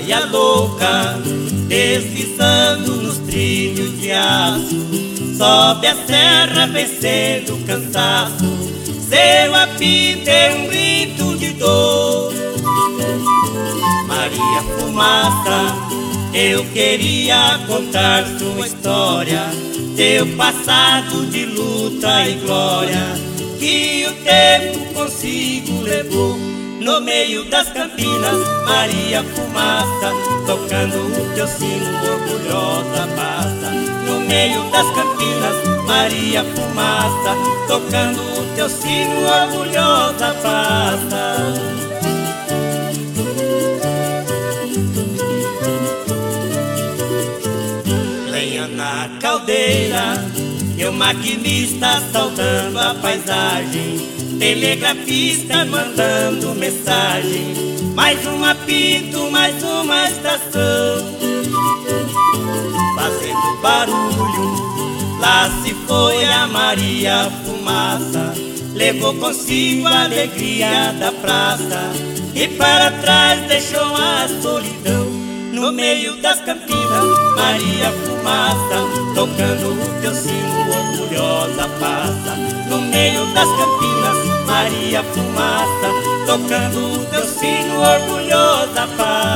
Maria louca, deslizando nos trilhos de aço, sobe a serra vencendo o cansaço. Seu apito é um grito de dor. Maria Fumaça, eu queria contar sua história, seu passado de luta e glória, que o tempo consigo levou. No meio das campinas, Maria Fumaça, tocando o teu sino, orgulhosa passa. No meio das campinas, Maria Fumaça, tocando o teu sino, orgulhosa passa. Lenha na caldeira, e o maquinista saudando a paisagem, telegrafista mandando mensagem. Mais um apito, mais uma estação, fazendo barulho. Lá se foi a Maria Fumaça, levou consigo a alegria da praça, e para trás deixou a solidão. No meio das campinas, Maria Fumaça, tocando o teu sino, orgulhosa passa. No meio das campinas, Maria Fumaça, tocando o teu sino, orgulhosa passa.